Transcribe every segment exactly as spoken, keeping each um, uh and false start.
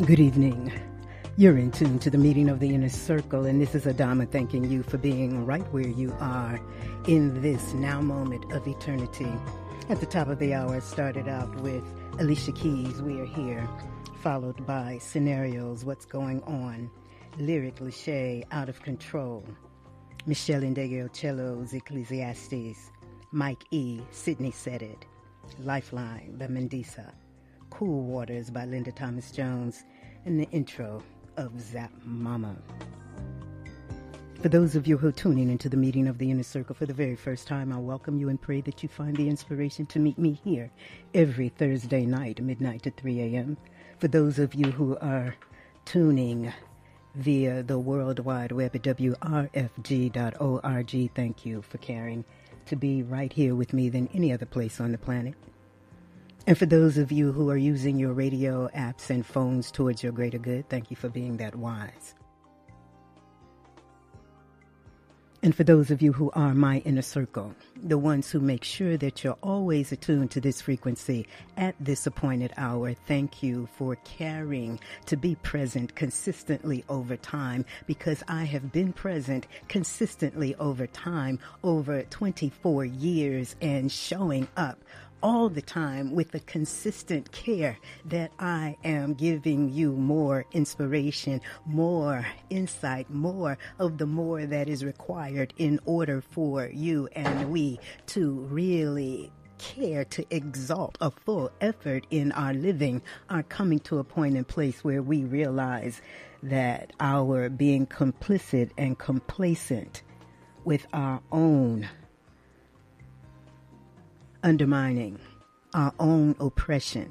Good evening. You're in tune to the meeting of the Inner Circle, and this is Adama thanking you for being right where you are in this now moment of eternity. At the top of the hour, I started out with Alicia Keys, We Are Here, followed by Scenarios, What's Going On, Lyric Lachey, Out of Control, Michelle Ndegeocello's Ecclesiastes, Mike E., Sydney Said It, Lifeline by Mendisa, Cool Waters by Linda Thomas-Jones, and the intro of Zap Mama. For those of you who are tuning into the meeting of the Inner Circle for the very first time, I welcome you and pray that you find the inspiration to meet me here every Thursday night, midnight to three a.m. For those of you who are tuning via the World Wide Web at W R F G dot org, thank you for caring to be right here with me than any other place on the planet. And for those of you who are using your radio apps and phones towards your greater good, thank you for being that wise. And for those of you who are my inner circle, the ones who make sure that you're always attuned to this frequency at this appointed hour, thank you for caring to be present consistently over time, because I have been present consistently over time, over twenty-four years, and showing up all the time with the consistent care that I am giving you more inspiration, more insight, more of the more that is required in order for you and we to really care to exalt a full effort in our living, are coming to a point and place where we realize that our being complicit and complacent with our own undermining, our own oppression,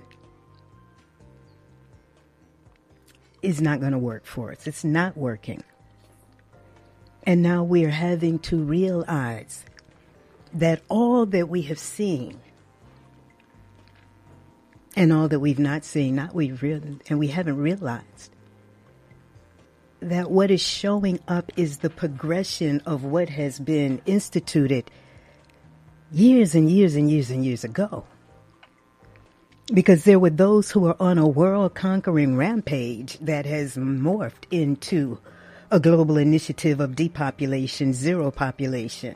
is not going to work for us. It's not working. And now we are having to realize that all that we have seen and all that we've not seen, not we've real, and we haven't realized that what is showing up is the progression of what has been instituted years and years and years and years ago. Because there were those who were on a world-conquering rampage that has morphed into a global initiative of depopulation, zero population,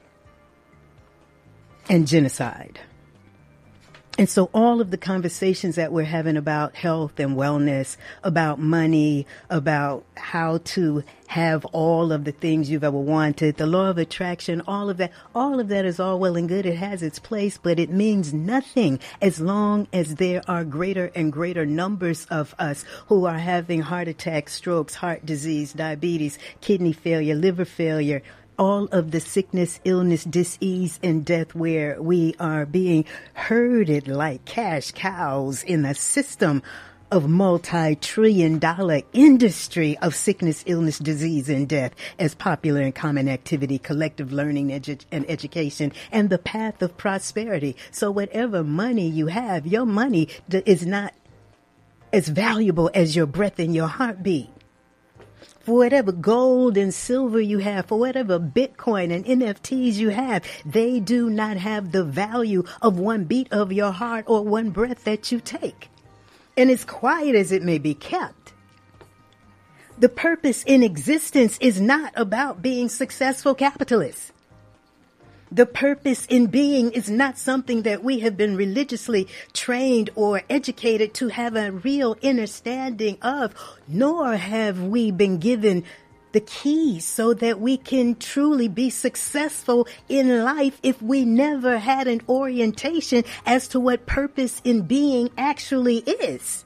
and genocide. And so all of the conversations that we're having about health and wellness, about money, about how to have all of the things you've ever wanted, the law of attraction, all of that, all of that is all well and good. It has its place, but it means nothing as long as there are greater and greater numbers of us who are having heart attacks, strokes, heart disease, diabetes, kidney failure, liver failure, all of the sickness, illness, disease, and death, where we are being herded like cash cows in a system of multi-trillion dollar industry of sickness, illness, disease, and death as popular and common activity, collective learning edu- and education, and the path of prosperity. So whatever money you have, your money is not as valuable as your breath and your heartbeat. For whatever gold and silver you have, for whatever Bitcoin and N F Ts you have, they do not have the value of one beat of your heart or one breath that you take. And as quiet as it may be kept, the purpose in existence is not about being successful capitalists. The purpose in being is not something that we have been religiously trained or educated to have a real understanding of, nor have we been given the keys so that we can truly be successful in life if we never had an orientation as to what purpose in being actually is.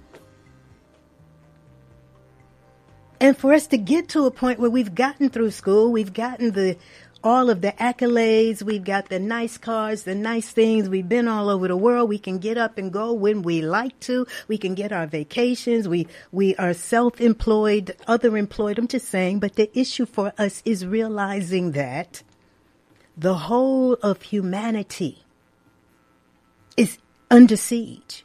And for us to get to a point where we've gotten through school, we've gotten the all of the accolades, we've got the nice cars, the nice things, we've been all over the world, we can get up and go when we like to, we can get our vacations, we we are self-employed, other employed, I'm just saying, but the issue for us is realizing that the whole of humanity is under siege.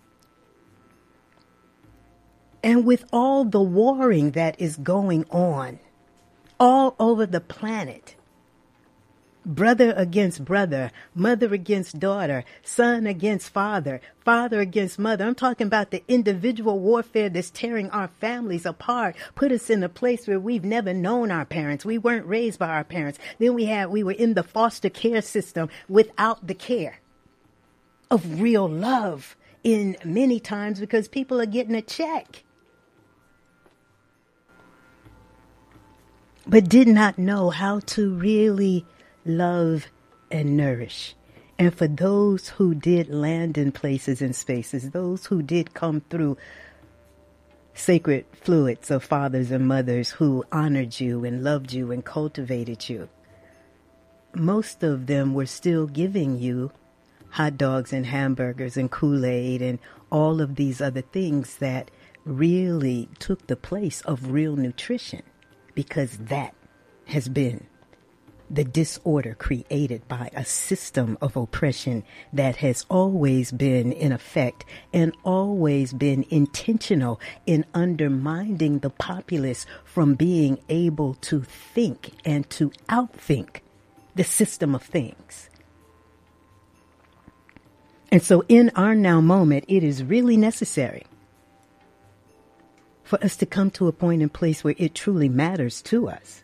And with all the warring that is going on all over the planet, brother against brother, mother against daughter, son against father, father against mother. I'm talking about the individual warfare that's tearing our families apart, put us in a place where we've never known our parents. We weren't raised by our parents. Then we had, we were in the foster care system without the care of real love in many times because people are getting a check, but did not know how to really love and nourish. And for those who did land in places and spaces, those who did come through sacred fluids of fathers and mothers who honored you and loved you and cultivated you, most of them were still giving you hot dogs and hamburgers and Kool-Aid and all of these other things that really took the place of real nutrition, because that has been the disorder created by a system of oppression that has always been in effect and always been intentional in undermining the populace from being able to think and to outthink the system of things. And so in our now moment, it is really necessary for us to come to a point and place where it truly matters to us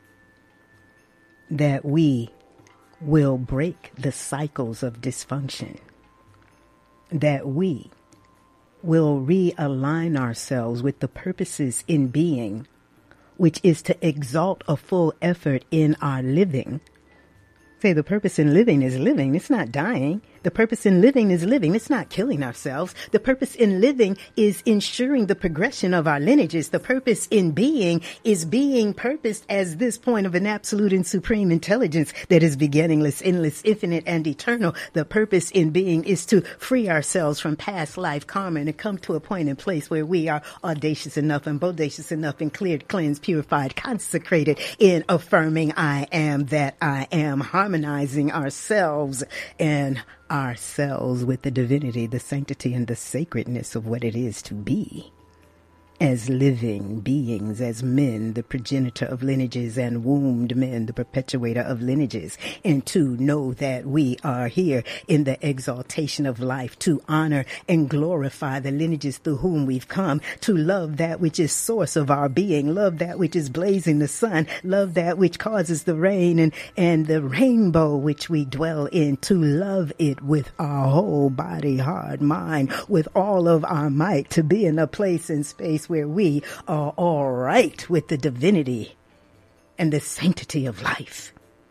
that we will break the cycles of dysfunction, that we will realign ourselves with the purposes in being, which is to exalt a full effort in our living. Say the purpose in living is living. It's not dying. The purpose in living is living. It's not killing ourselves. The purpose in living is ensuring the progression of our lineages. The purpose in being is being purposed as this point of an absolute and supreme intelligence that is beginningless, endless, infinite, and eternal. The purpose in being is to free ourselves from past life karma and to come to a point and place where we are audacious enough and bodacious enough and cleared, cleansed, purified, consecrated in affirming I am that I am, harmonizing ourselves and ourselves with the divinity, the sanctity, and the sacredness of what it is to be as living beings, as men, the progenitor of lineages, and wombed men, the perpetuator of lineages, and to know that we are here in the exaltation of life to honor and glorify the lineages through whom we've come, to love that which is source of our being, love that which is blazing the sun, love that which causes the rain and, and the rainbow which we dwell in, to love it with our whole body, heart, mind, with all of our might, to be in a place and space where we are all right with the divinity and the sanctity of life.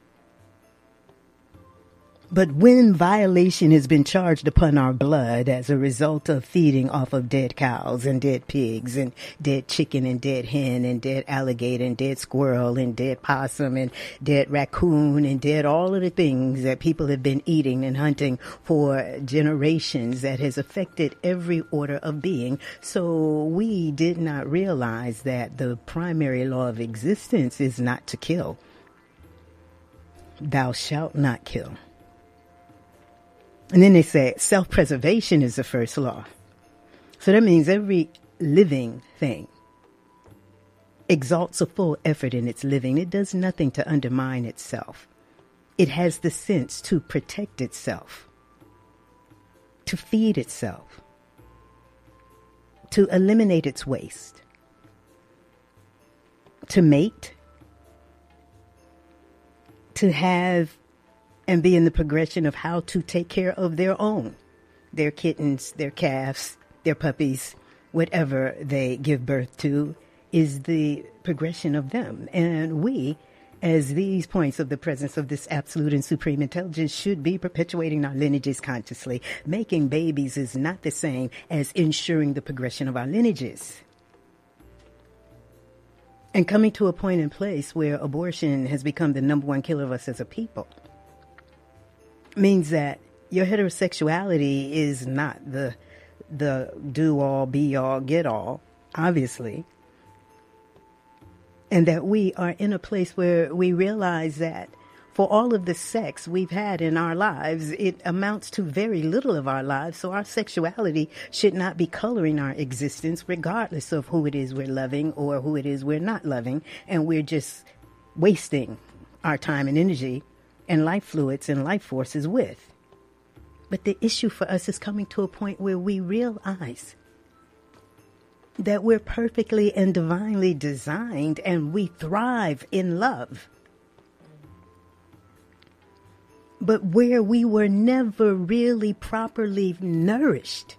But when violation has been charged upon our blood as a result of feeding off of dead cows and dead pigs and dead chicken and dead hen and dead alligator and dead squirrel and dead possum and dead raccoon and dead all of the things that people have been eating and hunting for generations, that has affected every order of being. So we did not realize that the primary law of existence is not to kill. Thou shalt not kill. And then they say self-preservation is the first law. So that means every living thing exalts a full effort in its living. It does nothing to undermine itself. It has the sense to protect itself, to feed itself, to eliminate its waste, to mate, to have and be in the progression of how to take care of their own, their kittens, their calves, their puppies, whatever they give birth to is the progression of them. And we, as these points of the presence of this absolute and supreme intelligence, should be perpetuating our lineages consciously. Making babies is not the same as ensuring the progression of our lineages. And coming to a point and place where abortion has become the number one killer of us as a people means that your heterosexuality is not the the do all, be all, get all, obviously. And that we are in a place where we realize that for all of the sex we've had in our lives, it amounts to very little of our lives. So our sexuality should not be coloring our existence, regardless of who it is we're loving or who it is we're not loving. And we're just wasting our time and energy and life fluids and life forces with. But the issue for us is coming to a point where we realize that we're perfectly and divinely designed and we thrive in love. But where we were never really properly nourished,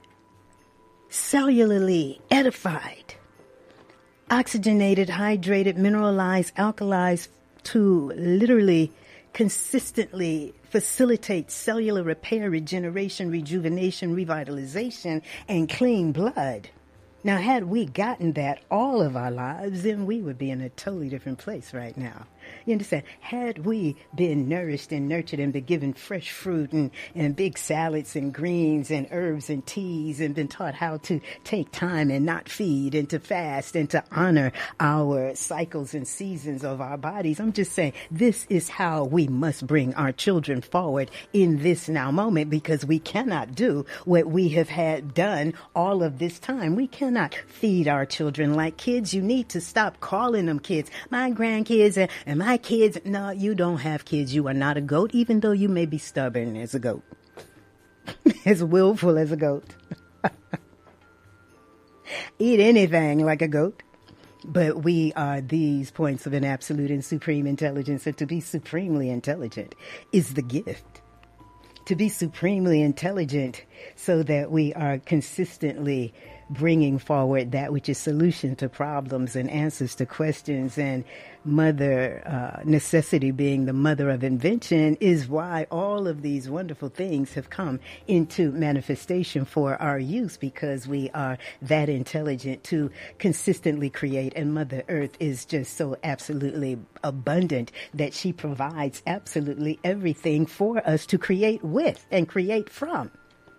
cellularly edified, oxygenated, hydrated, mineralized, alkalized to literally consistently facilitate cellular repair, regeneration, rejuvenation, revitalization, and clean blood. Now, had we gotten that all of our lives, then we would be in a totally different place right now. You understand? Had we been nourished and nurtured and been given fresh fruit and, and big salads and greens and herbs and teas and been taught how to take time and not feed and to fast and to honor our cycles and seasons of our bodies, I'm just saying this is how we must bring our children forward in this now moment, because we cannot do what we have had done all of this time. We cannot feed our children like kids. You need to stop calling them kids. My grandkids and, and my kids. No, you don't have kids. You are not a goat, even though you may be stubborn as a goat, as willful as a goat. Eat anything like a goat. But we are these points of an absolute and supreme intelligence. And to be supremely intelligent is the gift. To be supremely intelligent so that we are consistently bringing forward that which is solution to problems and answers to questions, and mother uh, necessity being the mother of invention, is why all of these wonderful things have come into manifestation for our use, because we are that intelligent to consistently create. And Mother Earth is just so absolutely abundant that she provides absolutely everything for us to create with and create from.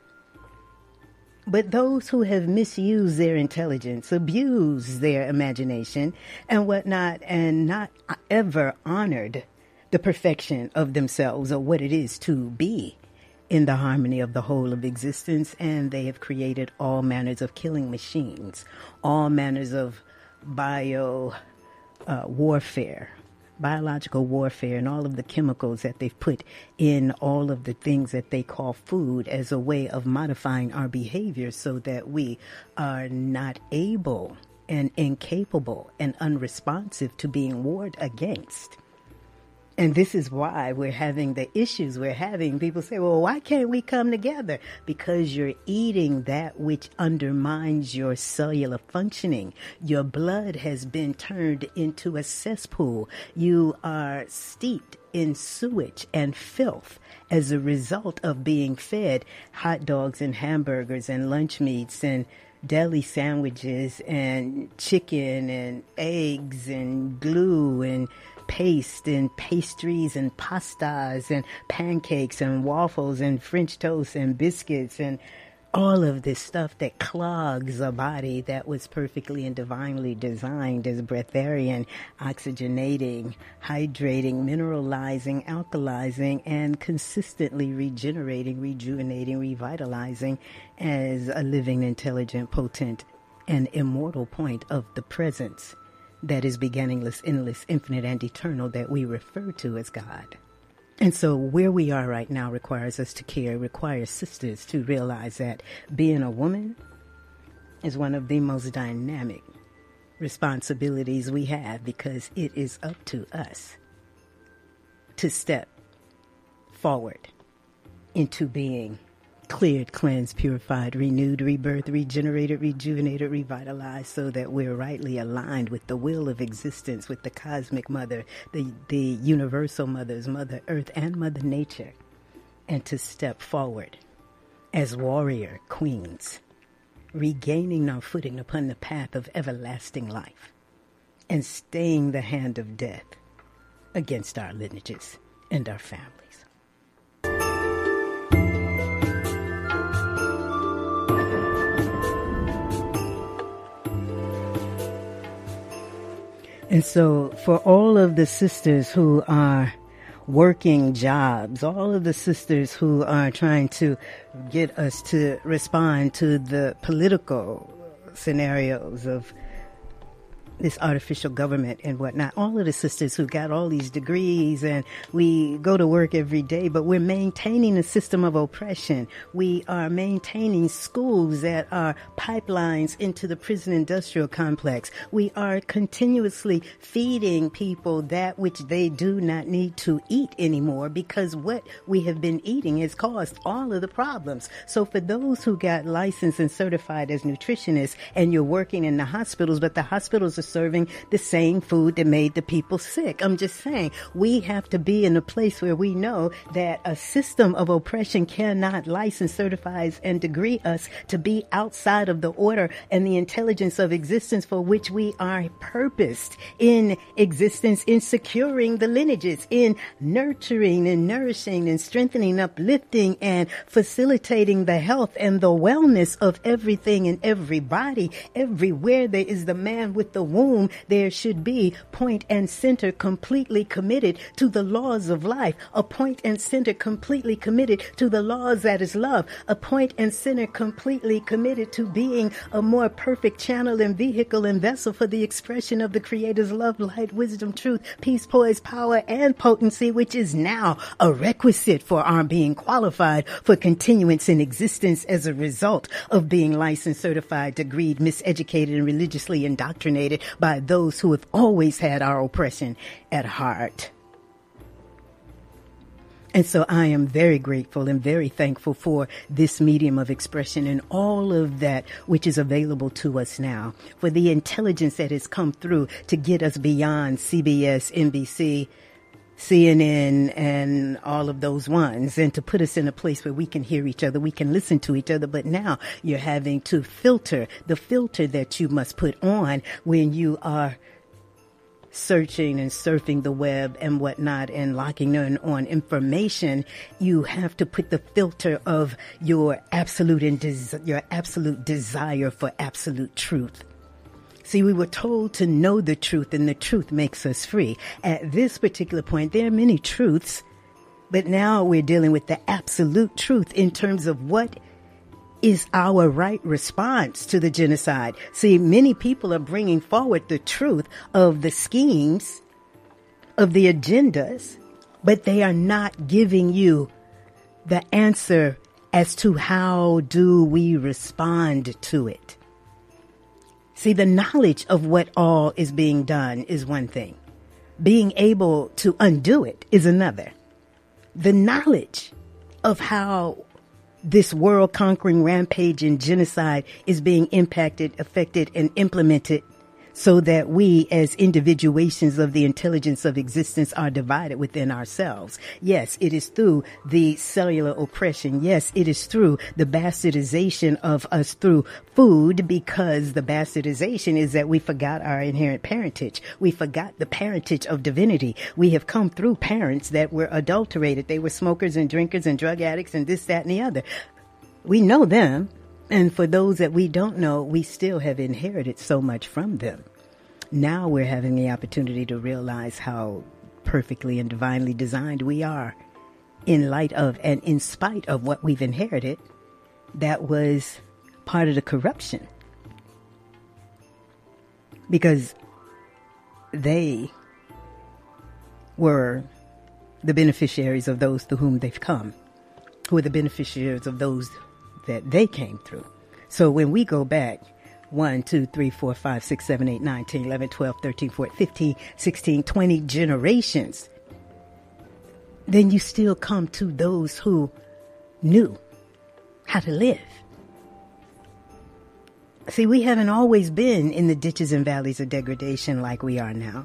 But those who have misused their intelligence, abused their imagination and whatnot, and not ever honored the perfection of themselves or what it is to be in the harmony of the whole of existence, and they have created all manners of killing machines, all manners of bio uh, warfare, biological warfare, and all of the chemicals that they've put in all of the things that they call food as a way of modifying our behavior so that we are not able and incapable and unresponsive to being warred against. And this is why we're having the issues we're having. People say, well, why can't we come together? Because you're eating that which undermines your cellular functioning. Your blood has been turned into a cesspool. You are steeped in sewage and filth as a result of being fed hot dogs and hamburgers and lunch meats and deli sandwiches and chicken and eggs and glue and paste and pastries and pastas and pancakes and waffles and French toast and biscuits and all of this stuff that clogs a body that was perfectly and divinely designed as breatharian, oxygenating, hydrating, mineralizing, alkalizing, and consistently regenerating, rejuvenating, revitalizing as a living, intelligent, potent, and immortal point of the presence that is beginningless, endless, infinite, and eternal that we refer to as God. And so where we are right now requires us to care, requires sisters to realize that being a woman is one of the most dynamic responsibilities we have, because it is up to us to step forward into being cleared, cleansed, purified, renewed, rebirthed, regenerated, rejuvenated, revitalized, so that we're rightly aligned with the will of existence, with the cosmic mother, the, the universal mothers, Mother Earth and Mother Nature, and to step forward as warrior queens, regaining our footing upon the path of everlasting life and staying the hand of death against our lineages and our families. And so for all of the sisters who are working jobs, all of the sisters who are trying to get us to respond to the political scenarios of this artificial government and whatnot. All of the sisters who got all these degrees and we go to work every day, but we're maintaining a system of oppression. We are maintaining schools that are pipelines into the prison industrial complex. We are continuously feeding people that which they do not need to eat anymore, because what we have been eating has caused all of the problems. So for those who got licensed and certified as nutritionists and you're working in the hospitals, but the hospitals are serving the same food that made the people sick. I'm just saying, we have to be in a place where we know that a system of oppression cannot license, certify, and degree us to be outside of the order and the intelligence of existence for which we are purposed in existence, in securing the lineages, in nurturing and nourishing and strengthening, uplifting and facilitating the health and the wellness of everything and everybody. Everywhere there is the man with the womb, there should be point and center completely committed to the laws of life, a point and center completely committed to the laws that is love, a point and center completely committed to being a more perfect channel and vehicle and vessel for the expression of the Creator's love, light, wisdom, truth, peace, poise, power, and potency, which is now a requisite for our being qualified for continuance in existence as a result of being licensed, certified, degreed, miseducated, and religiously indoctrinated by those who have always had our oppression at heart. And so I am very grateful and very thankful for this medium of expression and all of that which is available to us now, for the intelligence that has come through to get us beyond C B S, N B C, C N N, and all of those ones, and to put us in a place where we can hear each other, we can listen to each other. But now you're having to filter the filter that you must put on when you are searching and surfing the web and whatnot and locking in on information. You have to put the filter of your absolute and des- your absolute desire for absolute truth. See, we were told to know the truth, and the truth makes us free. At this particular point, there are many truths, but now we're dealing with the absolute truth in terms of what is our right response to the genocide. See, many people are bringing forward the truth of the schemes, of the agendas, but they are not giving you the answer as to how do we respond to it. See, the knowledge of what all is being done is one thing. Being able to undo it is another. The knowledge of how this world-conquering rampage and genocide is being impacted, affected, and implemented so that we as individuations of the intelligence of existence are divided within ourselves. Yes, it is through the cellular oppression. Yes, it is through the bastardization of us through food, because the bastardization is that we forgot our inherent parentage. We forgot the parentage of divinity. We have come through parents that were adulterated. They were smokers and drinkers and drug addicts and this, that, and the other. We know them. And for those that we don't know, we still have inherited so much from them. Now we're having the opportunity to realize how perfectly and divinely designed we are in light of and in spite of what we've inherited that was part of the corruption. Because they were the beneficiaries of those through whom they've come, who are the beneficiaries of those that they came through. So when we go back one, two, three, four, five, six, seven, eight, nine, ten, eleven, twelve, thirteen, fourteen, fifteen, sixteen, twenty generations, then you still come to those who knew how to live. See, we haven't always been in the ditches and valleys of degradation like we are now.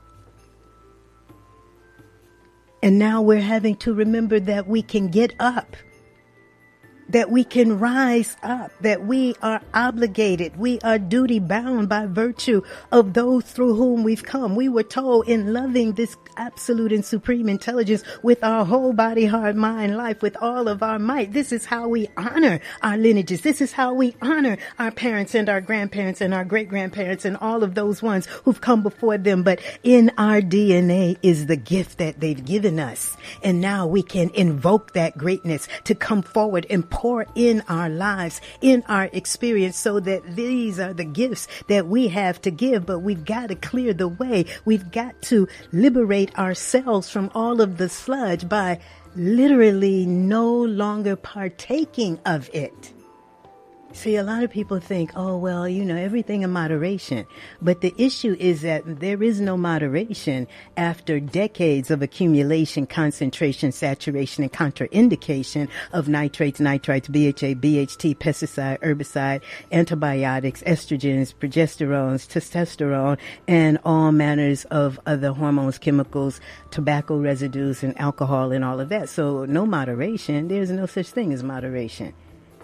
And now we're having to remember that we can get up, that we can rise up, that we are obligated, we are duty bound by virtue of those through whom we've come. We were told in loving this absolute and supreme intelligence with our whole body, heart, mind, life, with all of our might. This is how we honor our lineages. This is how we honor our parents and our grandparents and our great-grandparents and all of those ones who've come before them. But in our D N A is the gift that they've given us. And now we can invoke that greatness to come forward and pour core in our lives, in our experience, so that these are the gifts that we have to give. But we've got to clear the way. We've got to liberate ourselves from all of the sludge by literally no longer partaking of it. See, a lot of people think, oh, well, you know, everything in moderation. But the issue is that there is no moderation after decades of accumulation, concentration, saturation, and contraindication of nitrates, nitrites, B H A, B H T, pesticide, herbicide, antibiotics, estrogens, progesterones, testosterone, and all manners of other hormones, chemicals, tobacco residues, and alcohol, and all of that. So no moderation. There's no such thing as moderation.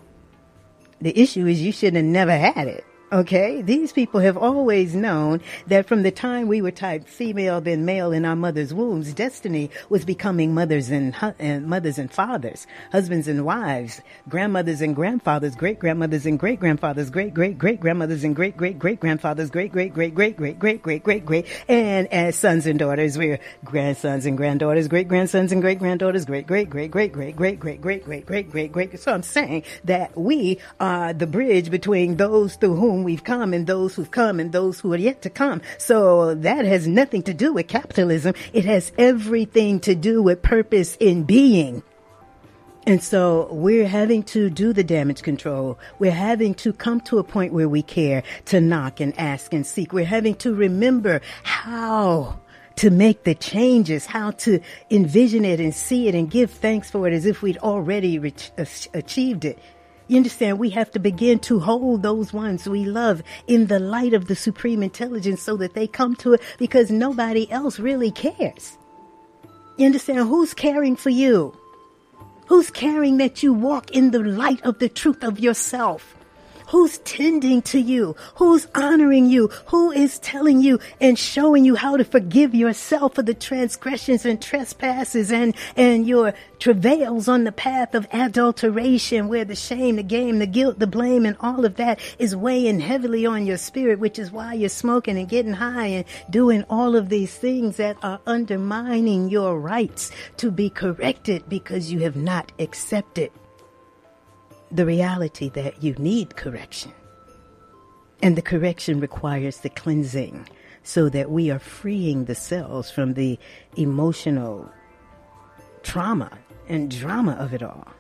The issue is you should have never had it. Okay, these people have always known that from the time we were typed female then male in our mother's wombs, destiny was becoming mothers and, hu- and mothers and fathers, husbands and wives, grandmothers and grandfathers, great grandmothers and great grandfathers, great great great grandmothers and great great great grandfathers, great great great great great great great great great, and as sons and daughters, we're grandsons and granddaughters, great grandsons and great granddaughters, great great great great great great great great great great great great. So I'm saying that we are the bridge between those through whom we've come and those who've come and those who are yet to come. So that has nothing to do with capitalism. It has everything to do with purpose in being. And so we're having to do the damage control. We're having to come to a point where we care, to knock and ask and seek. We're having to remember how to make the changes, how to envision it and see it and give thanks for it as if we'd already re- achieved it. You understand? We have to begin to hold those ones we love in the light of the supreme intelligence so that they come to it, because nobody else really cares. You understand? Who's caring for you? Who's caring that you walk in the light of the truth of yourself? Who's tending to you? Who's honoring you? Who is telling you and showing you how to forgive yourself for the transgressions and trespasses and, and your travails on the path of adulteration, where the shame, the game, the guilt, the blame, and all of that is weighing heavily on your spirit, which is why you're smoking and getting high and doing all of these things that are undermining your rights to be corrected because you have not accepted the reality that you need correction. And the correction requires the cleansing so that we are freeing the cells from the emotional trauma and drama of it all.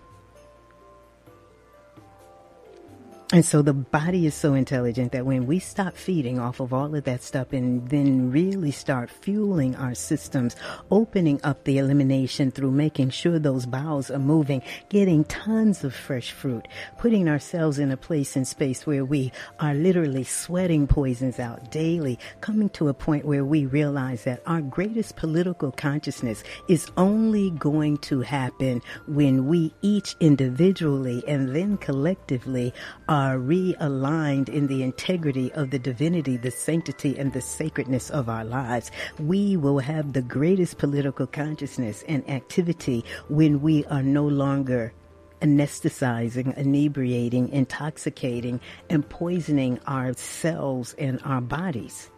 And so the body is so intelligent that when we stop feeding off of all of that stuff and then really start fueling our systems, opening up the elimination through making sure those bowels are moving, getting tons of fresh fruit, putting ourselves in a place and space where we are literally sweating poisons out daily, coming to a point where we realize that our greatest political consciousness is only going to happen when we each individually and then collectively are are realigned in the integrity of the divinity, the sanctity, and the sacredness of our lives. We will have the greatest political consciousness and activity when we are no longer anesthetizing, inebriating, intoxicating, and poisoning ourselves and our bodies.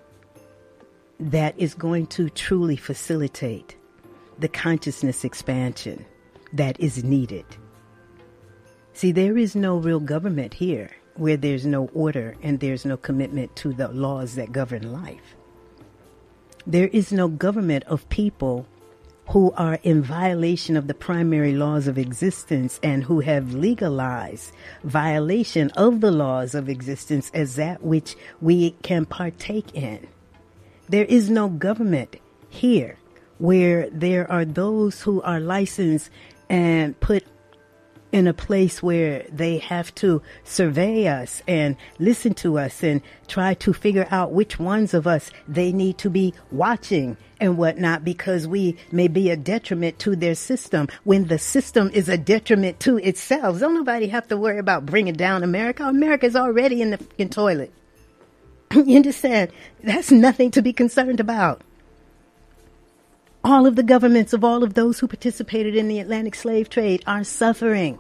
That is going to truly facilitate the consciousness expansion that is needed. See, there is no real government here where there's no order and there's no commitment to the laws that govern life. There is no government of people who are in violation of the primary laws of existence and who have legalized violation of the laws of existence as that which we can partake in. There is no government here where there are those who are licensed and put in a place where they have to survey us and listen to us and try to figure out which ones of us they need to be watching and whatnot, because we may be a detriment to their system when the system is a detriment to itself. Don't nobody have to worry about bringing down America. America's already in the fucking toilet. You understand? That's nothing to be concerned about. All of the governments of all of those who participated in the Atlantic slave trade are suffering.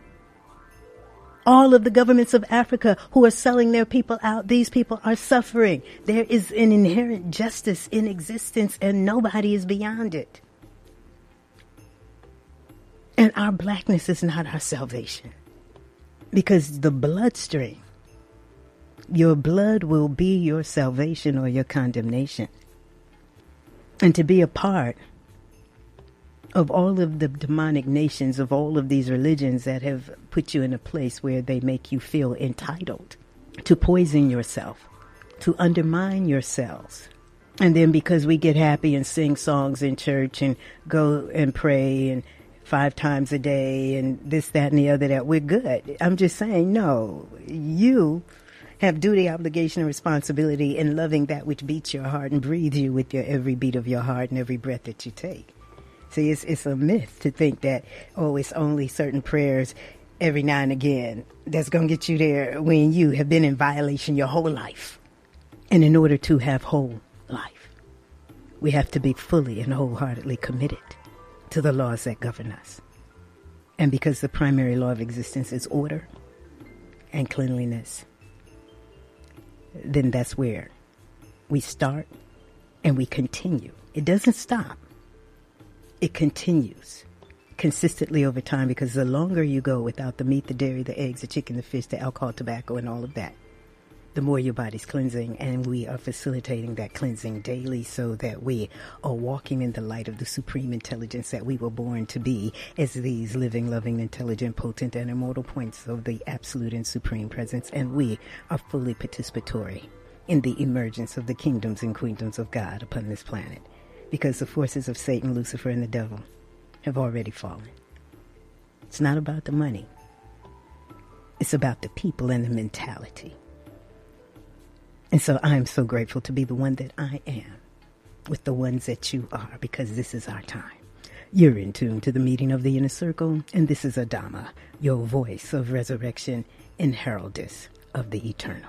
All of the governments of Africa who are selling their people out, these people are suffering. There is an inherent justice in existence and nobody is beyond it. And our blackness is not our salvation. Because the bloodstream, your blood will be your salvation or your condemnation. And to be a part of all of the demonic nations, of all of these religions that have put you in a place where they make you feel entitled to poison yourself, to undermine yourselves. And then because we get happy and sing songs in church and go and pray and five times a day and this, that, and the other, that we're good. I'm just saying, no, you have duty, obligation, and responsibility in loving that which beats your heart and breathes you with your every beat of your heart and every breath that you take. See, it's, it's a myth to think that, oh, it's only certain prayers every now and again that's going to get you there when you have been in violation your whole life. And in order to have whole life, we have to be fully and wholeheartedly committed to the laws that govern us. And because the primary law of existence is order and cleanliness, then that's where we start and we continue. It doesn't stop. It continues consistently over time, because the longer you go without the meat, the dairy, the eggs, the chicken, the fish, the alcohol, tobacco, and all of that, the more your body's cleansing, and we are facilitating that cleansing daily so that we are walking in the light of the supreme intelligence that we were born to be as these living, loving, intelligent, potent, and immortal points of the absolute and supreme presence. And we are fully participatory in the emergence of the kingdoms and queendoms of God upon this planet, because the forces of Satan, Lucifer, and the devil have already fallen. It's not about the money. It's about the people and the mentality. And so I'm so grateful to be the one that I am with the ones that you are, because this is our time. You're in tune to the meeting of the inner circle, and this is Adama, your voice of resurrection and heraldess of the eternal.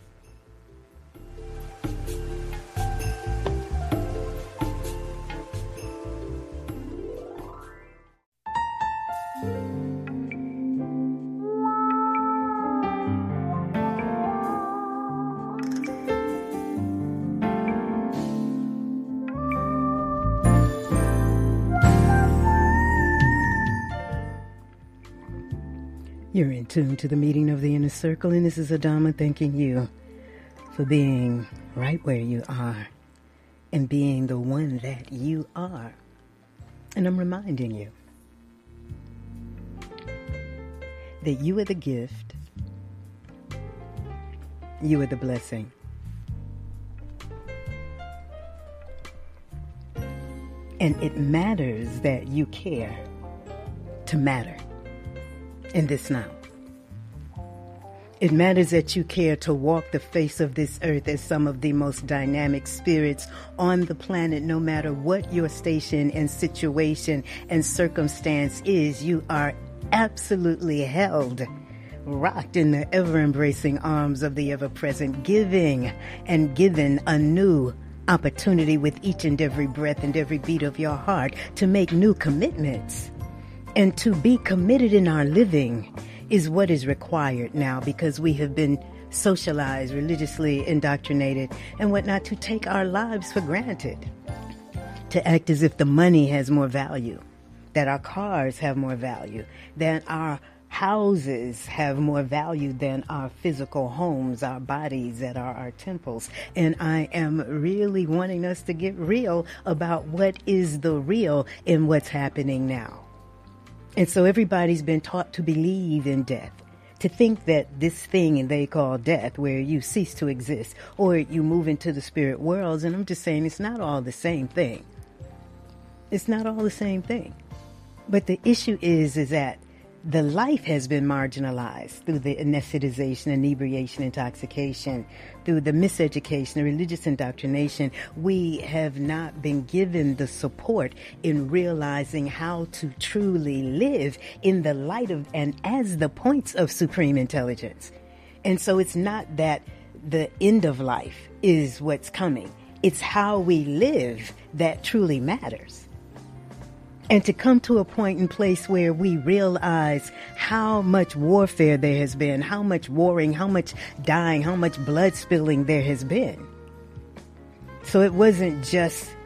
You're in tune to the meeting of the inner circle, and this is Adama thanking you for being right where you are and being the one that you are. And I'm reminding you that you are the gift, you are the blessing. And it matters that you care to matter in this now. It matters that you care to walk the face of this earth as some of the most dynamic spirits on the planet. No matter what your station and situation and circumstance is, you are absolutely held, rocked in the ever-embracing arms of the ever-present, giving and given a new opportunity with each and every breath and every beat of your heart to make new commitments. And to be committed in our living is what is required now, because we have been socialized, religiously indoctrinated, and whatnot, to take our lives for granted, to act as if the money has more value, that our cars have more value, that our houses have more value than our physical homes, our bodies, that are our temples. And I am really wanting us to get real about what is the real in what's happening now. And so everybody's been taught to believe in death, to think that this thing they call death, where you cease to exist or you move into the spirit worlds. And I'm just saying, it's not all the same thing. It's not all the same thing. But the issue is, is that the life has been marginalized through the anesthetization, inebriation, intoxication, through the miseducation, the religious indoctrination. We have not been given the support in realizing how to truly live in the light of and as the points of supreme intelligence. And so it's not that the end of life is what's coming. It's how we live that truly matters. And to come to a point and place where we realize how much warfare there has been, how much warring, how much dying, how much blood spilling there has been. So it wasn't just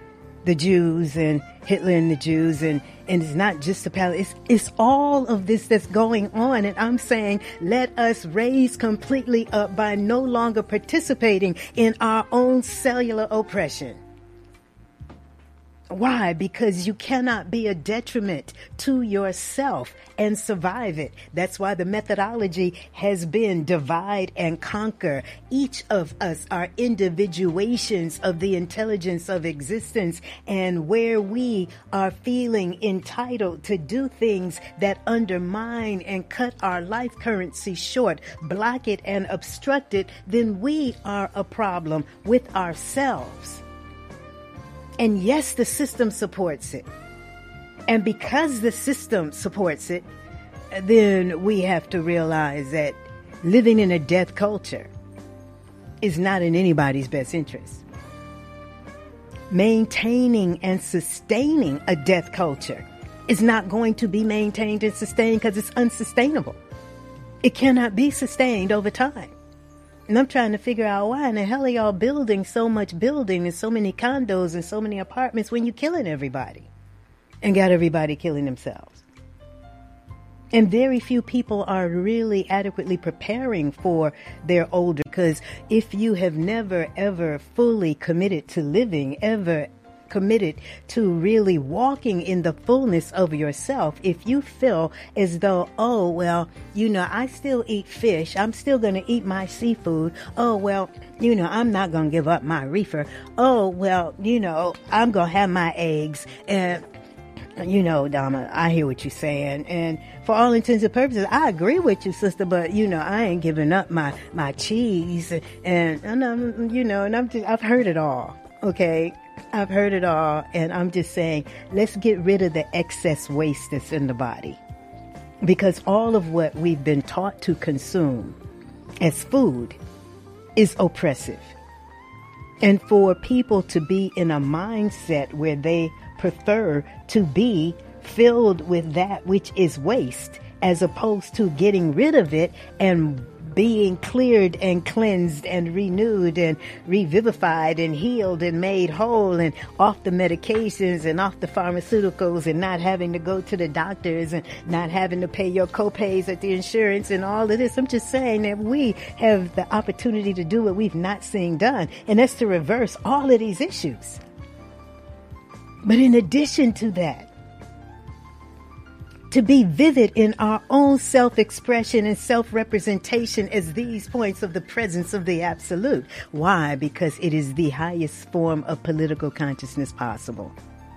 the Jews and Hitler and the Jews, and, and it's not just the Palestinians. It's, it's all of this that's going on. And I'm saying, let us raise completely up by no longer participating in our own cellular oppression. Why? Because you cannot be a detriment to yourself and survive it. That's why the methodology has been divide and conquer. Each of us are individuations of the intelligence of existence, and where we are feeling entitled to do things that undermine and cut our life currency short, block it and obstruct it, then we are a problem with ourselves. And yes, the system supports it. And because the system supports it, then we have to realize that living in a death culture is not in anybody's best interest. Maintaining and sustaining a death culture is not going to be maintained and sustained because it's unsustainable. It cannot be sustained over time. And I'm trying to figure out why in the hell are y'all building so much building and so many condos and so many apartments when you're killing everybody and got everybody killing themselves. And very few people are really adequately preparing for their older, because if you have never, ever fully committed to living, ever committed to really walking in the fullness of yourself, if you feel as though, oh, well, you know, I still eat fish, I'm still going to eat my seafood, oh, well, you know, I'm not going to give up my reefer, oh, well, you know, I'm going to have my eggs, and you know, Dama, I hear what you're saying, and for all intents and purposes, I agree with you, sister, but, you know, I ain't giving up my, my cheese, and, and I'm, you know, and I'm just, I've heard it all, okay? I've heard it all, and I'm just saying, let's get rid of the excess waste that's in the body, because all of what we've been taught to consume as food is oppressive. And for people to be in a mindset where they prefer to be filled with that which is waste, as opposed to getting rid of it and being cleared and cleansed and renewed and revivified and healed and made whole and off the medications and off the pharmaceuticals and not having to go to the doctors and not having to pay your co-pays at the insurance and all of this. I'm just saying that we have the opportunity to do what we've not seen done, and that's to reverse all of these issues. But in addition to that, to be vivid in our own self-expression and self-representation as these points of the presence of the absolute. Why? Because it is the highest form of political consciousness possible.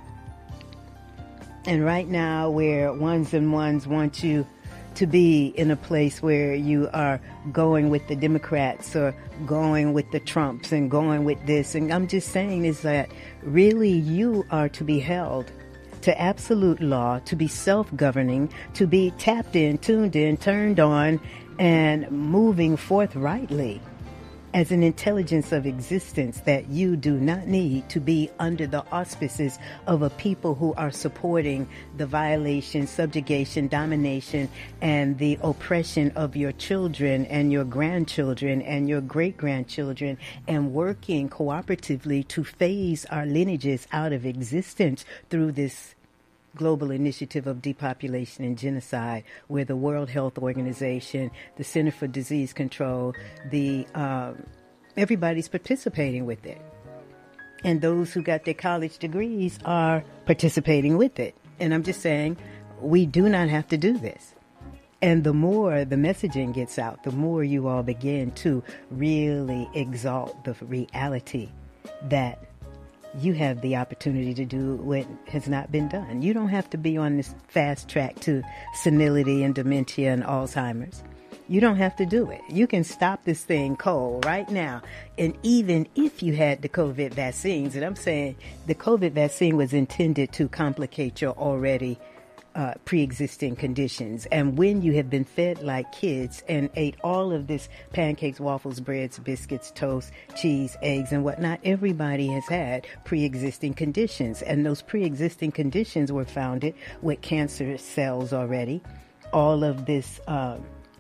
And right now, where ones and ones want you to be in a place where you are going with the Democrats or going with the Trumps and going with this, and I'm just saying is that really you are to be held to absolute law, to be self-governing, to be tapped in, tuned in, turned on, and moving forthrightly as an intelligence of existence, that you do not need to be under the auspices of a people who are supporting the violation, subjugation, domination, and the oppression of your children and your grandchildren and your great-grandchildren, and working cooperatively to phase our lineages out of existence through this global initiative of depopulation and genocide, where the World Health Organization, the Center for Disease Control, the um, everybody's participating with it. And those who got their college degrees are participating with it. And I'm just saying, we do not have to do this. And the more the messaging gets out, the more you all begin to really exalt the reality that you have the opportunity to do what has not been done. You don't have to be on this fast track to senility and dementia and Alzheimer's. You don't have to do it. You can stop this thing cold right now. And even if you had the COVID vaccines, and I'm saying the COVID vaccine was intended to complicate your already Uh, pre-existing conditions. And when you have been fed like kids and ate all of this pancakes, waffles, breads, biscuits, toast, cheese, eggs, and whatnot, everybody has had pre-existing conditions. And those pre-existing conditions were founded with cancer cells already. All of this uh,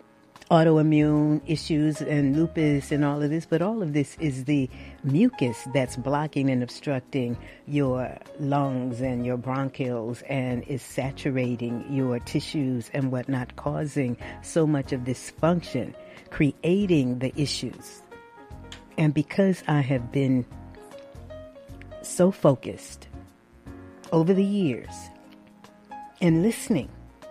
autoimmune issues and lupus and all of this, but all of this is the mucus that's blocking and obstructing your lungs and your bronchioles and is saturating your tissues and whatnot, causing so much of dysfunction, creating the issues. And because I have been so focused over the years in listening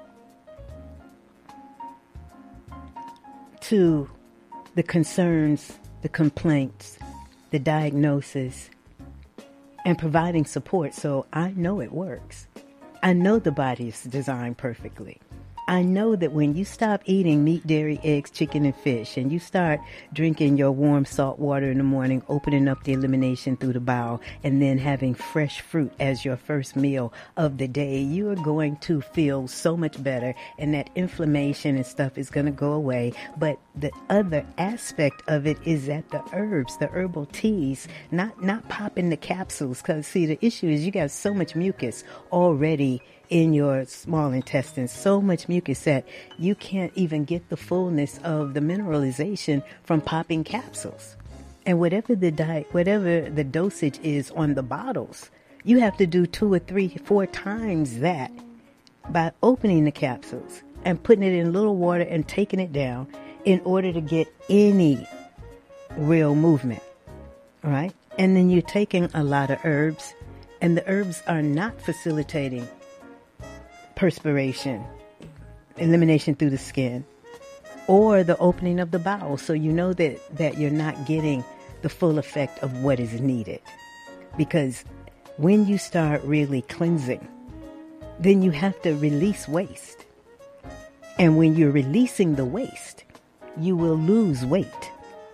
to the concerns, the complaints, the diagnosis, and providing support, so I know it works. I know the body is designed perfectly. I know that when you stop eating meat, dairy, eggs, chicken, and fish, and you start drinking your warm salt water in the morning, opening up the elimination through the bowel, and then having fresh fruit as your first meal of the day, you are going to feel so much better, and that inflammation and stuff is going to go away. But the other aspect of it is that the herbs, the herbal teas, not, not popping the capsules, because see, the issue is you got so much mucus already in your small intestines, so much mucus that you can't even get the fullness of the mineralization from popping capsules. And whatever the diet, whatever the dosage is on the bottles, you have to do two or three, four times that by opening the capsules and putting it in a little water and taking it down in order to get any real movement. All right? And then you're taking a lot of herbs, and the herbs are not facilitating perspiration, elimination through the skin, or the opening of the bowel. So you know that, that you're not getting the full effect of what is needed. Because when you start really cleansing, then you have to release waste. And when you're releasing the waste, you will lose weight.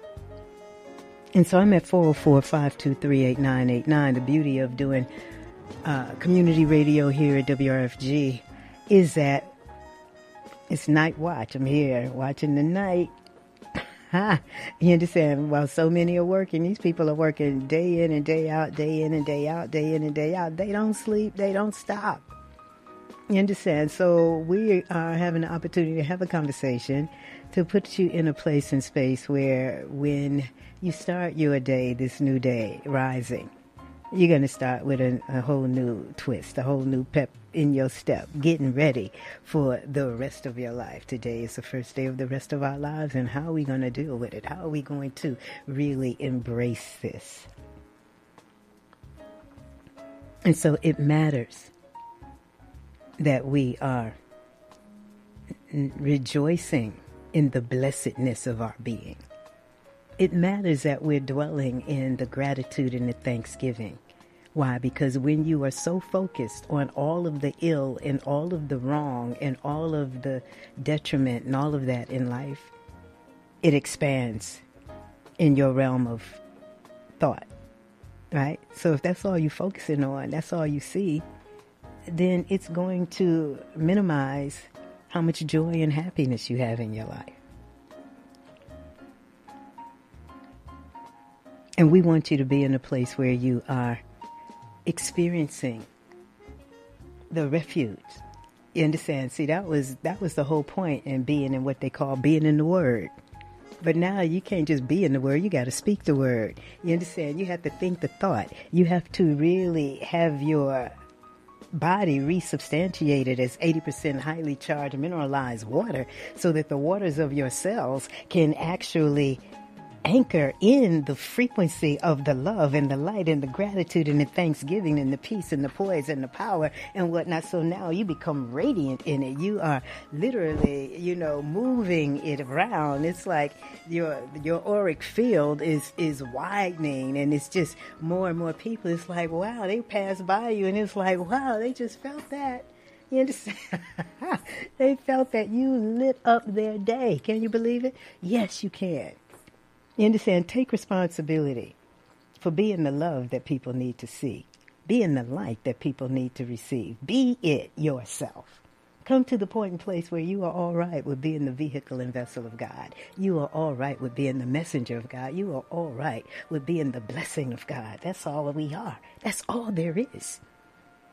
And so I'm at four oh four, five two three, eight nine eight nine. The beauty of doing uh, community radio here at W R F G is that it's night watch. I'm here watching the night. You understand? While so many are working, these people are working day in and day out, day in and day out, day in and day out. They don't sleep. They don't stop. You understand? So we are having the opportunity to have a conversation to put you in a place and space where when you start your day, this new day, rising, you're going to start with a, a whole new twist, a whole new pep in your step, getting ready for the rest of your life. Today is the first day of the rest of our lives, and how are we going to deal with it? How are we going to really embrace this? And so it matters that we are rejoicing in the blessedness of our being. It matters that we're dwelling in the gratitude and the thanksgiving. Why? Because when you are so focused on all of the ill and all of the wrong and all of the detriment and all of that in life, it expands in your realm of thought, right? So if that's all you're focusing on, that's all you see, then it's going to minimize how much joy and happiness you have in your life. And we want you to be in a place where you are experiencing the refuge. You understand? See, that was that was the whole point in being in what they call being in the Word. But now you can't just be in the Word, you got to speak the Word. You understand? You have to think the thought. You have to really have your body resubstantiated as eighty percent highly charged mineralized water so that the waters of your cells can actually anchor in the frequency of the love and the light and the gratitude and the thanksgiving and the peace and the poise and the power and whatnot. So now you become radiant in it. You are literally, you know, moving it around. It's like your your auric field is is widening, and it's just more and more people. It's like, wow, they pass by you, and it's like, wow, they just felt that. You understand? They felt that you lit up their day. Can you believe it? Yes, you can. You understand? Take responsibility for being the love that people need to see. Being the light that people need to receive. Be it yourself. Come to the point and place where you are all right with being the vehicle and vessel of God. You are all right with being the messenger of God. You are all right with being the blessing of God. That's all we are. That's all there is.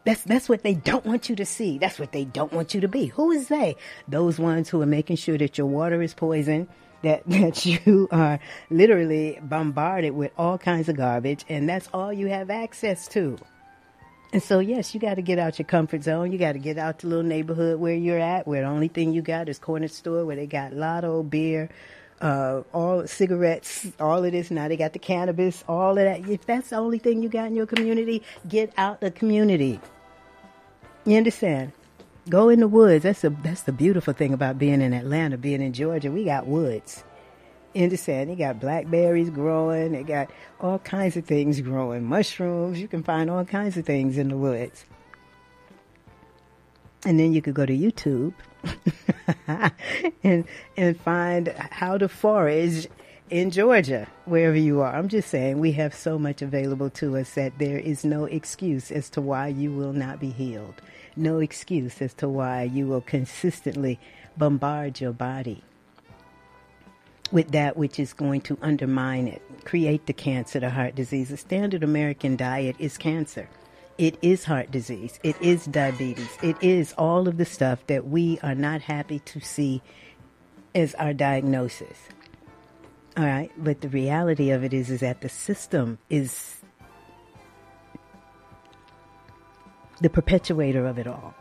That's that's what they don't want you to see. That's what they don't want you to be. Who is they? Those ones who are making sure that your water is poisoned, that, that you are literally bombarded with all kinds of garbage, and that's all you have access to. And so, yes, you got to get out your comfort zone. You got to get out the little neighborhood where you're at, where the only thing you got is corner store, where they got lotto, beer, uh, all cigarettes, all of this. Now they got the cannabis, all of that. If that's the only thing you got in your community, get out the community. You understand? Go in the woods. That's the that's the beautiful thing about being in Atlanta, being in Georgia. We got woods. You understand? They got blackberries growing. They got all kinds of things growing. Mushrooms. You can find all kinds of things in the woods. And then you could go to YouTube and and find how to forage in Georgia, wherever you are. I'm just saying we have so much available to us that there is no excuse as to why you will not be healed. No excuse as to why you will consistently bombard your body with that which is going to undermine it, create the cancer, the heart disease. The standard American diet is cancer. It is heart disease. It is diabetes. It is all of the stuff that we are not happy to see as our diagnosis. All right, but the reality of it is, is that the system is the perpetuator of it all.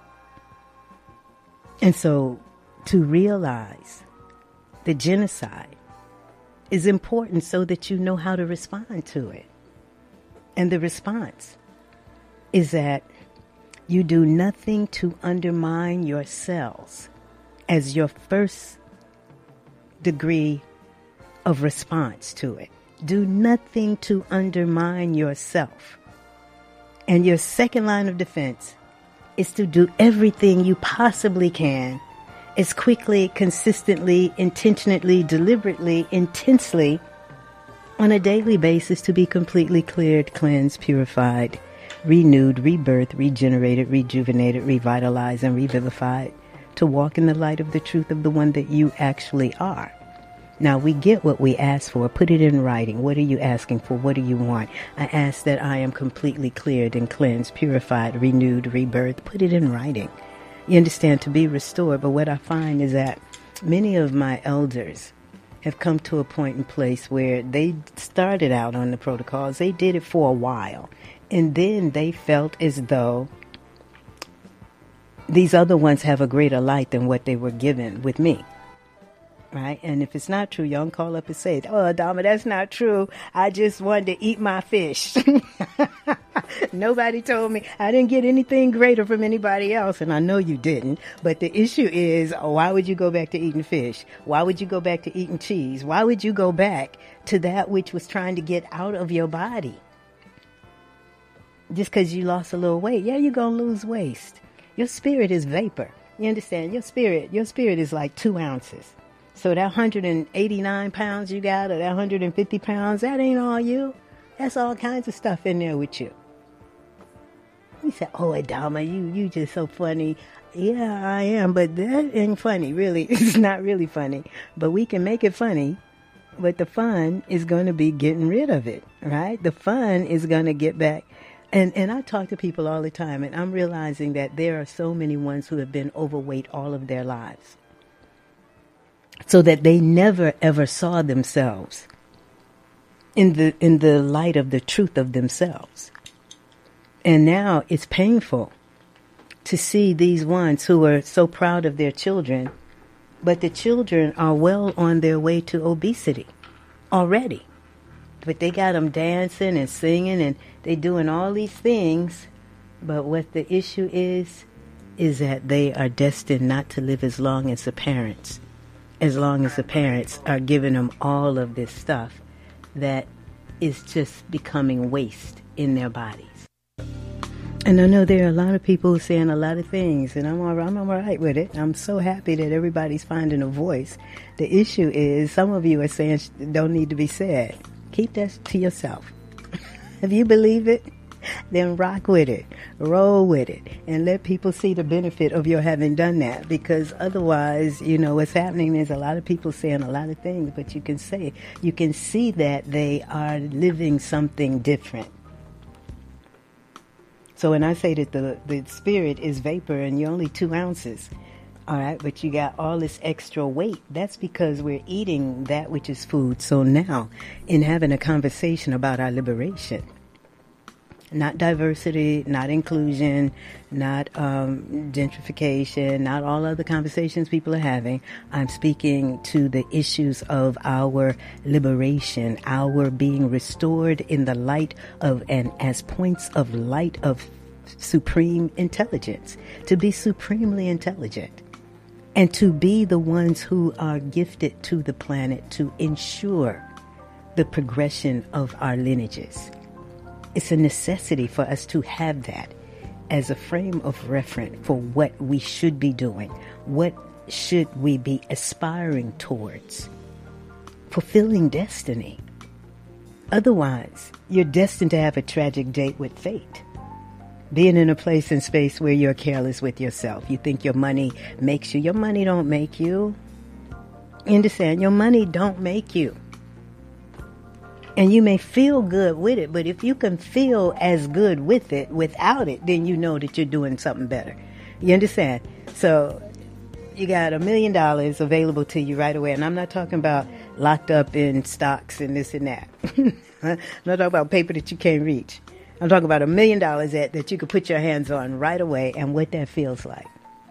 And so to realize the genocide is important so that you know how to respond to it. And the response is that you do nothing to undermine your cells as your first degree of response to it. Do nothing to undermine yourself. And your second line of defense is to do everything you possibly can as quickly, consistently, intentionally, deliberately, intensely, on a daily basis to be completely cleared, cleansed, purified, renewed, rebirthed, regenerated, rejuvenated, revitalized, and revivified, to walk in the light of the truth of the one that you actually are. Now, we get what we ask for. Put it in writing. What are you asking for? What do you want? I ask that I am completely cleared and cleansed, purified, renewed, rebirthed. Put it in writing. You understand, to be restored. But what I find is that many of my elders have come to a point and place where they started out on the protocols. They did it for a while. And then they felt as though these other ones have a greater light than what they were given with me. Right? And if it's not true, y'all can call up and say, oh, Adama, that's not true. I just wanted to eat my fish. Nobody told me. I didn't get anything greater from anybody else, and I know you didn't. But the issue is, why would you go back to eating fish? Why would you go back to eating cheese? Why would you go back to that which was trying to get out of your body? Just because you lost a little weight. Yeah, you're going to lose waste. Your spirit is vapor. You understand? Your spirit, your spirit is like two ounces. So that one hundred eighty-nine pounds you got, or that one hundred fifty pounds, that ain't all you. That's all kinds of stuff in there with you. You say, oh, Adama, you, you just so funny. Yeah, I am, but that ain't funny, really. It's not really funny. But we can make it funny. But the fun is going to be getting rid of it, right? The fun is going to get back. And and I talk to people all the time, and I'm realizing that there are so many ones who have been overweight all of their lives, so that they never ever saw themselves in the in the light of the truth of themselves. And now it's painful to see these ones who are so proud of their children, but the children are well on their way to obesity already. But they got them dancing and singing, and they doing all these things. But what the issue is, is that they are destined not to live as long as the parents. As long as the parents are giving them all of this stuff that is just becoming waste in their bodies. And I know there are a lot of people saying a lot of things, and I'm all right, I'm all right with it. I'm so happy that everybody's finding a voice. The issue is some of you are saying don't need to be said. Keep that to yourself. If you believe it, then rock with it, roll with it, and let people see the benefit of your having done that. Because otherwise, you know, what's happening is a lot of people saying a lot of things, but you can say, you can see that they are living something different. So when I say that the, the spirit is vapor and you're only two ounces, all right, but you got all this extra weight, that's because we're eating that which is food. So now, in having a conversation about our liberation, not diversity, not inclusion, not um, gentrification, not all other conversations people are having, I'm speaking to the issues of our liberation, our being restored in the light of, and as points of light of supreme intelligence, to be supremely intelligent. And to be the ones who are gifted to the planet to ensure the progression of our lineages. It's a necessity for us to have that as a frame of reference for what we should be doing. What should we be aspiring towards? Fulfilling destiny. Otherwise, you're destined to have a tragic date with fate. Being in a place and space where you're careless with yourself. You think your money makes you. Your money don't make you. You understand? Your money don't make you. And you may feel good with it, but if you can feel as good with it without it, then you know that you're doing something better. You understand? So you got a million dollars available to you right away. And I'm not talking about locked up in stocks and this and that. I'm not talking about paper that you can't reach. I'm talking about a million dollars that, that you could put your hands on right away and what that feels like.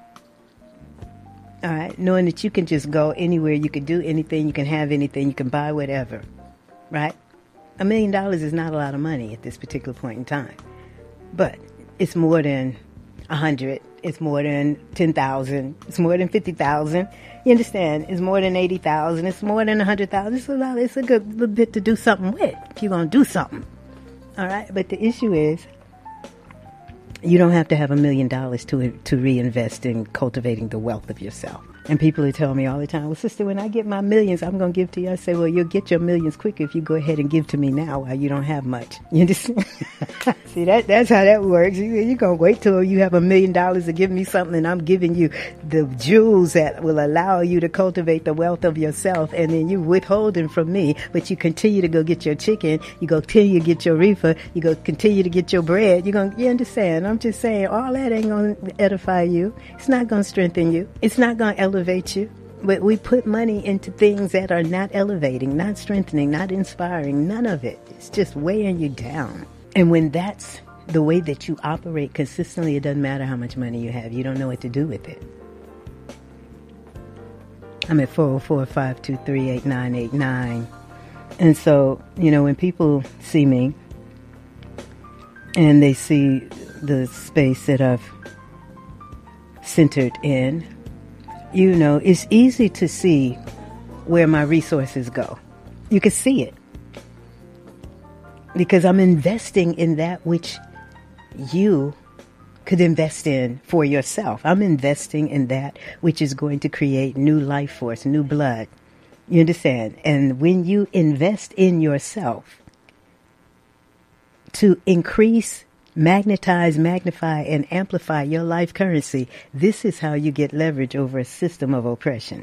All right. Knowing that you can just go anywhere, you can do anything, you can have anything, you can buy whatever. Right? A million dollars is not a lot of money at this particular point in time. But it's more than a hundred. It's more than ten thousand. It's more than fifty thousand. You understand? It's more than eighty thousand. It's more than a hundred thousand. It's a lot. It's a good little bit to do something with if you're going to do something. All right, but the issue is you don't have to have a million dollars to to reinvest in cultivating the wealth of yourself. And people are telling me all the time, well, sister, when I get my millions, I'm going to give to you. I say, well, you'll get your millions quicker if you go ahead and give to me now while you don't have much. You understand? See, that that's how that works. You, you're going to wait till you have a million dollars to give me something, and I'm giving you the jewels that will allow you to cultivate the wealth of yourself, and then you withholding from me, but you continue to go get your chicken, you go continue to get your reefer, you go continue to get your bread. You're going, you understand? I'm just saying, all that ain't going to edify you. It's not going to strengthen you. It's not going to elevate you. But we put money into things that are not elevating, not strengthening, not inspiring, none of it. It's just weighing you down. And when that's the way that you operate consistently, it doesn't matter how much money you have. You don't know what to do with it. I'm at four oh four, five two three, eight nine eight nine. And so, you know, when people see me and they see the space that I've centered in, you know, it's easy to see where my resources go. You can see it. Because I'm investing in that which you could invest in for yourself. I'm investing in that which is going to create new life force, new blood. You understand? And when you invest in yourself to increase, magnetize, magnify, and amplify your life currency, this is how you get leverage over a system of oppression.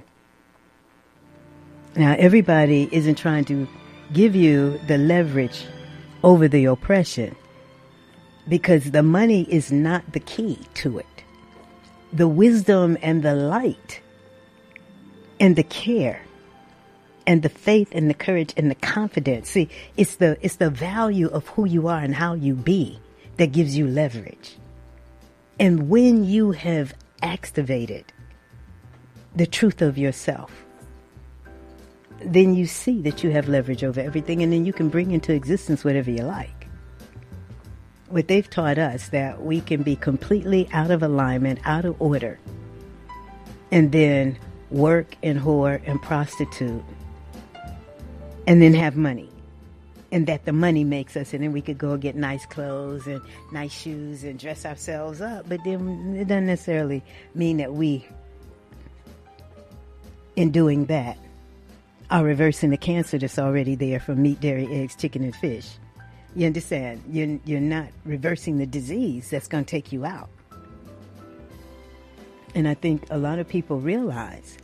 Now, everybody isn't trying to give you the leverage over the oppression, because the money is not the key to it. The wisdom and the light and the care and the faith and the courage and the confidence. See, it's the it's the value of who you are and how you be that gives you leverage. And when you have activated the truth of yourself, then you see that you have leverage over everything, and then you can bring into existence whatever you like. What they've taught us, that we can be completely out of alignment, out of order, and then work and whore and prostitute, and then have money. And that the money makes us, and then we could go get nice clothes and nice shoes and dress ourselves up. But then it doesn't necessarily mean that we, in doing that, are reversing the cancer that's already there from meat, dairy, eggs, chicken, and fish. You understand? You're, you're not reversing the disease that's going to take you out. And I think a lot of people realize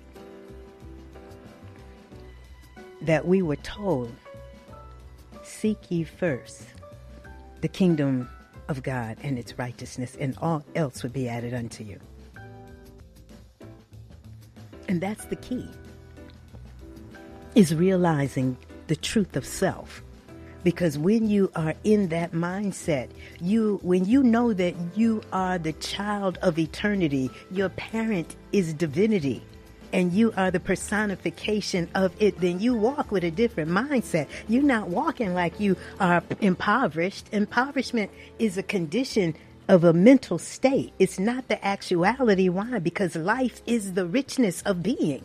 that we were told, seek ye first the kingdom of God and its righteousness, and all else would be added unto you. And that's the key, is realizing the truth of self. Because when you are in that mindset, you, when you know that you are the child of eternity, your parent is divinity, and you are the personification of it, then you walk with a different mindset. You're not walking like you are impoverished. Impoverishment is a condition of a mental state. It's not the actuality. Why? Because life is the richness of being.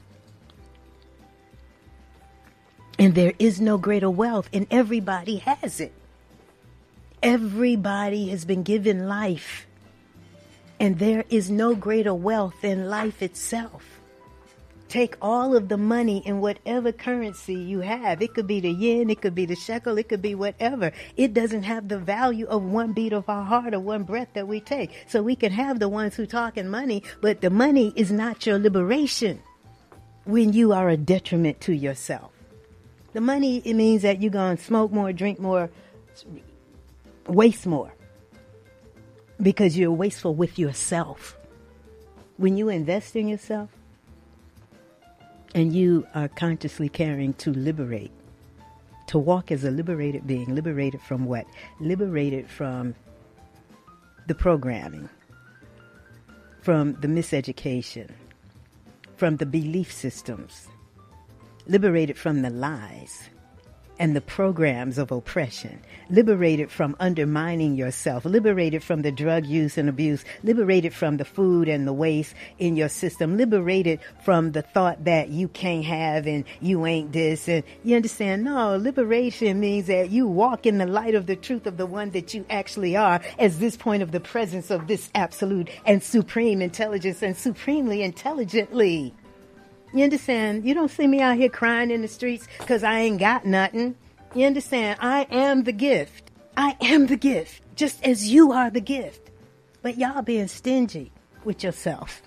And there is no greater wealth, and everybody has it. Everybody has been given life, and there is no greater wealth than life itself. Take all of the money in whatever currency you have. It could be the yen, it could be the shekel, it could be whatever. It doesn't have the value of one beat of our heart or one breath that we take. So we can have the ones who talk in money, but the money is not your liberation when you are a detriment to yourself. The money, it means that you're going to smoke more, drink more, waste more, because you're wasteful with yourself. When you invest in yourself and you are consciously caring to liberate, to walk as a liberated being, liberated from what? Liberated from the programming, from the miseducation, from the belief systems, liberated from the lies and the programs of oppression, liberated from undermining yourself, liberated from the drug use and abuse, liberated from the food and the waste in your system, liberated from the thought that you can't have and you ain't this. And you understand? No, liberation means that you walk in the light of the truth of the one that you actually are, as this point of the presence of this absolute and supreme intelligence, and supremely intelligently. You understand? You don't see me out here crying in the streets because I ain't got nothing. You understand? I am the gift. I am the gift, just as you are the gift. But y'all being stingy with yourself.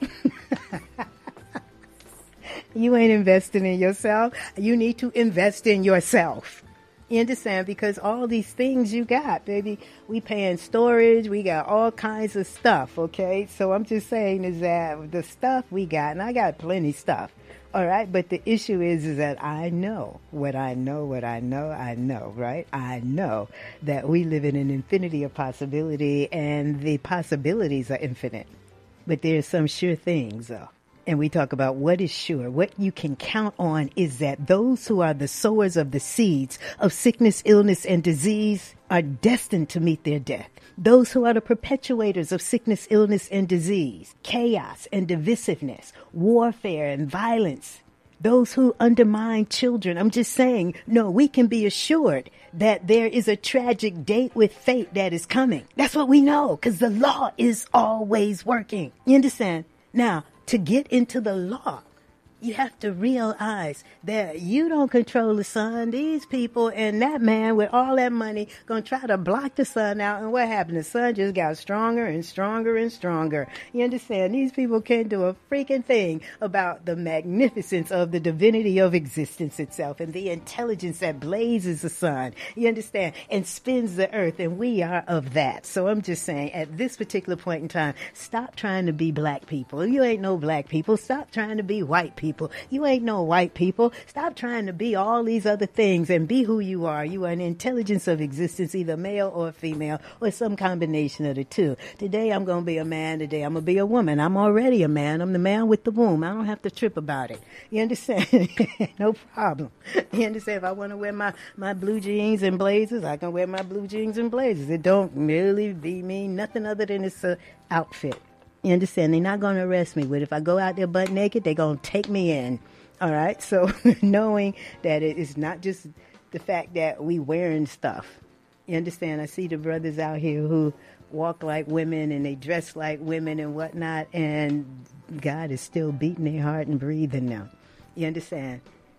You ain't investing in yourself. You need to invest in yourself. You understand? Because all these things you got, baby, we paying storage, we got all kinds of stuff, okay? So I'm just saying is that the stuff we got, and I got plenty stuff, all right? But the issue is, is that I know what I know, what I know, I know, right? I know that we live in an infinity of possibility, and the possibilities are infinite. But there's some sure things, though. And we talk about what is sure. What you can count on is that those who are the sowers of the seeds of sickness, illness, and disease are destined to meet their death. Those who are the perpetuators of sickness, illness, and disease, chaos and divisiveness, warfare and violence, those who undermine children. I'm just saying, no, we can be assured that there is a tragic date with fate that is coming. That's what we know, because the law is always working. You understand? Now, to get into the law, you have to realize that you don't control the sun. These people and that man with all that money going to try to block the sun out. And what happened? The sun just got stronger and stronger and stronger. You understand? These people can't do a freaking thing about the magnificence of the divinity of existence itself and the intelligence that blazes the sun. You understand? And spins the earth. And we are of that. So I'm just saying, at this particular point in time, stop trying to be black people. You ain't no black people. Stop trying to be white people. People. You ain't no white people. Stop trying to be all these other things and be who you are. You are an intelligence of existence, either male or female, or some combination of the two. Today I'm going to be a man. Today I'm going to be a woman. I'm already a man. I'm the man with the womb. I don't have to trip about it. You understand? No problem. You understand? If I want to wear my, my blue jeans and blazers, I can wear my blue jeans and blazers. It don't really be mean nothing other than it's an outfit. You understand? They're not going to arrest me with. If I go out there butt naked, they're going to take me in. All right? So knowing that it is not just the fact that we wearing stuff. You understand? I see the brothers out here who walk like women and they dress like women and whatnot, and God is still beating their heart and breathing them. You understand?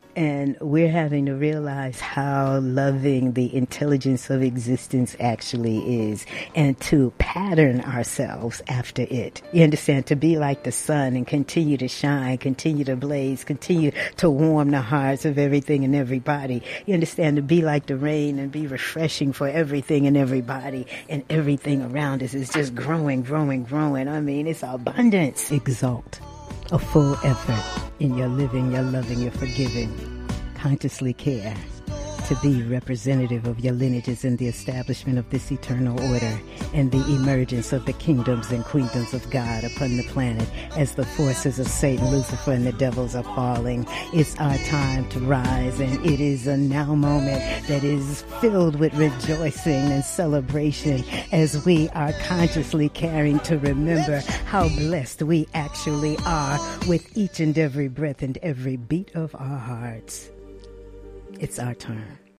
And we're having to realize how loving the intelligence of existence actually is, and to pattern ourselves after it. You understand? To be like the sun and continue to shine, continue to blaze, continue to warm the hearts of everything and everybody. You understand? To be like the rain and be refreshing for everything and everybody, and everything around us is just growing, growing, growing. I mean, it's abundance. Exalt a full effort in your living, your loving, your forgiving. Consciously care to be representative of your lineages in the establishment of this eternal order and the emergence of the kingdoms and queendoms of God upon the planet as the forces of Satan, Lucifer, and the devils are falling. It's our time to rise, and it is a now moment that is filled with rejoicing and celebration as we are consciously caring to remember how blessed we actually are with each and every breath and every beat of our hearts. It's our turn.